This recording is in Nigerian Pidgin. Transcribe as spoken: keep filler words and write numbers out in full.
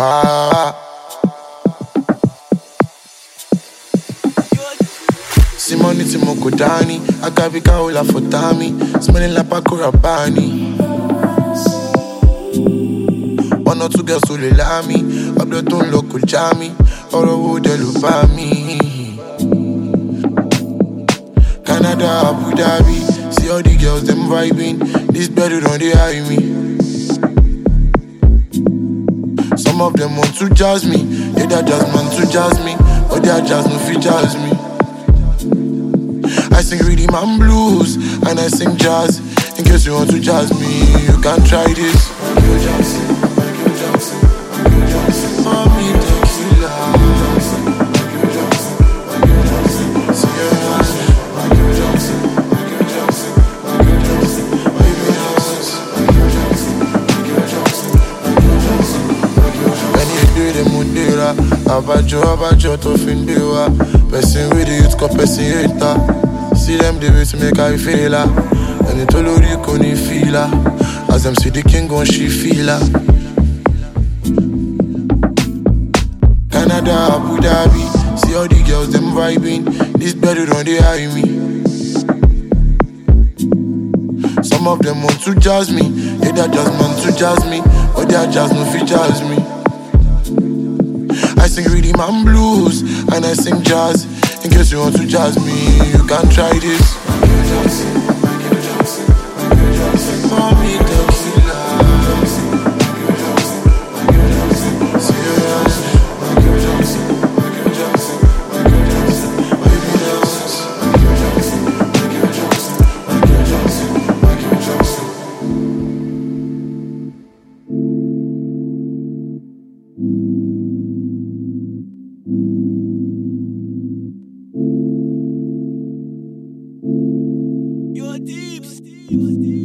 power. Simoni Timoko Dani, Agabika Ola Fotami, smelling like Paco Rabanne. One or two girls to the lami, Ableton local jammy, or a wood elubami. Canada, Abu Dhabi, see all the girls them vibing. This better don't they hide me. Some of them want to jazz me, yeah that jazz man to jazz me, but their jazz no fit jazz me. I sing rhythm and blues, and I sing jazz. In case you want to jazz me, you can try this. Michael Jackson, Michael Jackson, Michael Jackson, Mommy Tequila. Michael Jackson, Michael Jackson, Sierra. Michael Jackson, Michael Jackson, Michael Jackson, Baby House. Michael Jackson, Michael Jackson, Michael Jackson, Michael Jackson. When you do the mudera, abajo abajo to findewa. Person with the youth, cause person hater. See them the way to make I feel her. And it all you can feel her. As them see the king gon' she feel her. Canada, Abu Dhabi, see all the girls them vibing. This better don't they hide me. Some of them want to jazz me, yeah that jazz man to jazz me, but their jazz no fit jazz me. I sing rhythm and blues, and I sing jazz. In case you want to jazz me, you can try this. Michael Jackson, Michael Jackson, Michael Jackson, Mommy Tequila. Michael Jackson, Michael Jackson, Sierra. Michael Jackson, Michael Jackson, Michael Jackson, Baby House. Michael Jackson, Michael Jackson, Michael Jackson, Michael Jackson. You're deep.